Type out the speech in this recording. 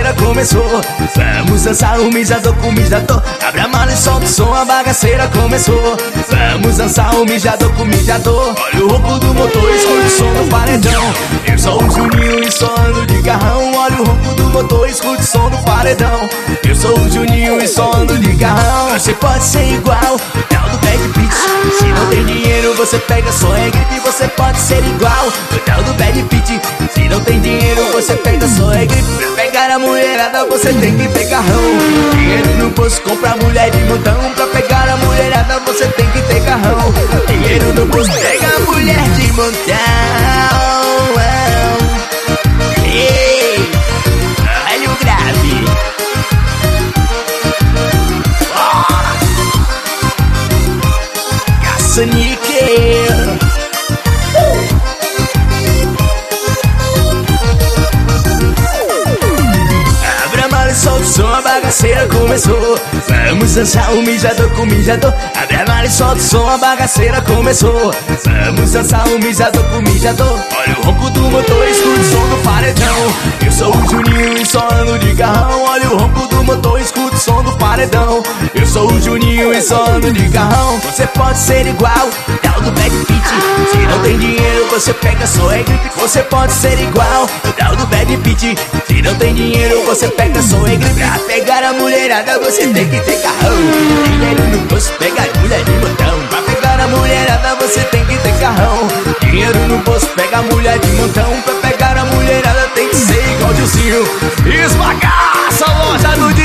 bagaceira começou. Vamos dançar o mijador com o mijador. Abre a mala e solta o som, a bagaceira começou. Vamos dançar o mijador com o mijador. Olha o ronco do motor, escute o som do paredão. Eu sou o Juninho e só ando de carrão. Olha o ronco do motor, escute o som do paredão. Eu sou o Juninho e só ando de carrão. Você pode ser igual o tal do Bad Beat. Se não tem dinheiro você pega só é gripe. Você pode ser igual o tal do Bad Beat. Se não tem dinheiro você pega só é gripe. Pra pegar a mulherada você tem que ter carrão. Dinheiro no bolso compra mulher de montão. Pra pegar a mulherada você tem que ter carrão. Dinheiro no bolso pega a mulher de montão. Ei, olha o grave. Caça-níquel. Solta o som, a bagaceira começou. Vamos dançar o mijador com o mijador. Abre a mala e solta o som, a bagaceira começou. Vamos dançar o mijador com o mijador. Olha o ronco do motor, escuta o som do paredão. Eu sou o Juninho e só ando de carrão. Olha o ronco do motor, escuta o som do paredão. Eu sou o Juninho e só ando de carrão. Você pode ser igual o tal do Bad Beat. Se não tem dinheiro você pega só é gripe. Você pode ser igual o tal do Bad Beat. Se não tem dinheiro você pega só é gripe. Pra pegar a mulherada você tem que ter carrão. Dinheiro no bolso pega a mulher de montão. Pra pegar a mulherada você tem que ter carrão. Dinheiro no bolso pega a mulher de montão. Pra pegar a mulherada tem que ser igual Dilcinho. Esbagaça, loja do